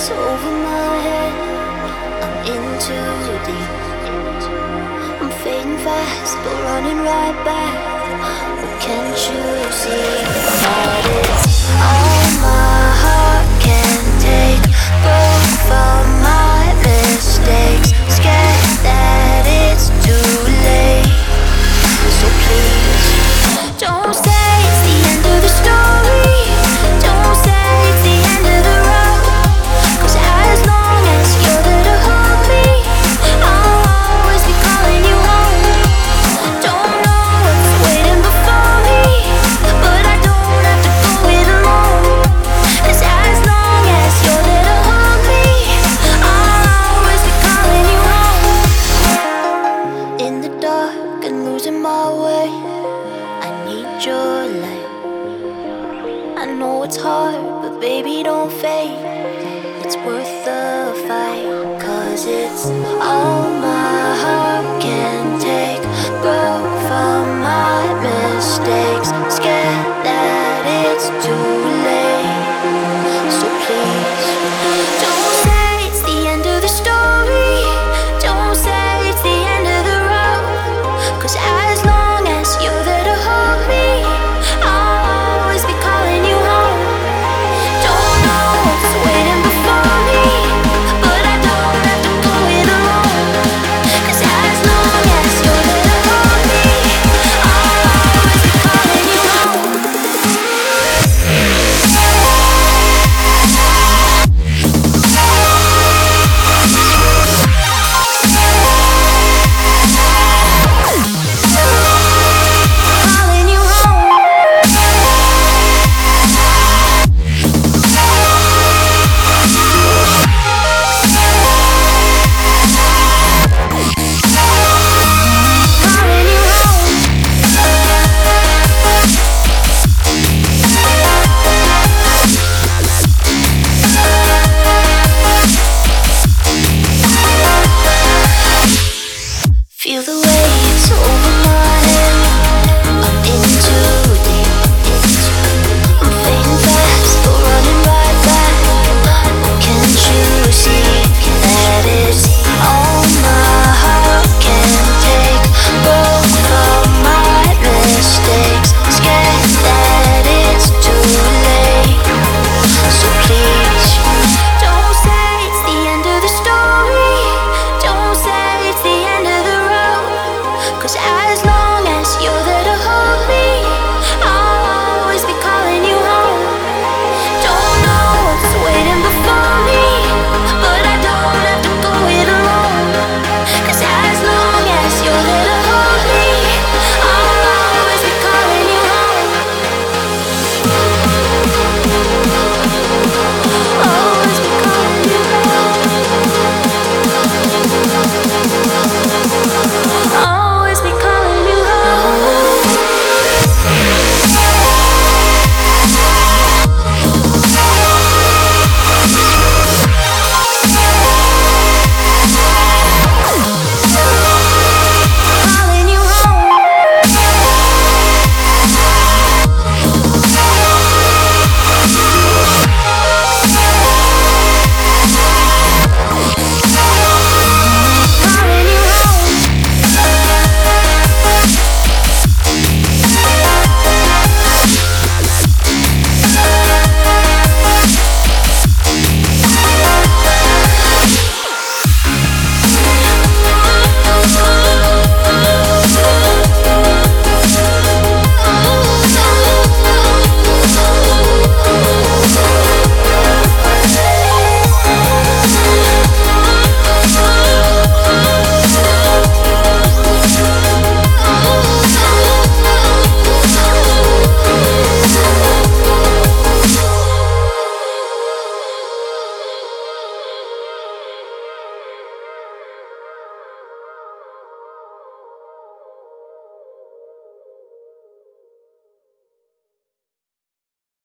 over my head. I'm in too deep. I'm fading fast, but running right back. But can't you see that it's all my heart can take? Broke from my mistakes, scared that it's too late. So please, don't say it's the end of the story. Don't say it's the end of the road. 'Cause as long as you're there to hold me, I'll always be calling you home. Don't know what's waiting before me, but I don't have to go it alone. 'Cause as long as you're there to hold me, I'll always be calling you home. In the dark and losing my way, I need your light. I know it's hard, but baby, don't fade. It's worth the fight. 'Cause it's all my heart can take. Broke from my mistakes.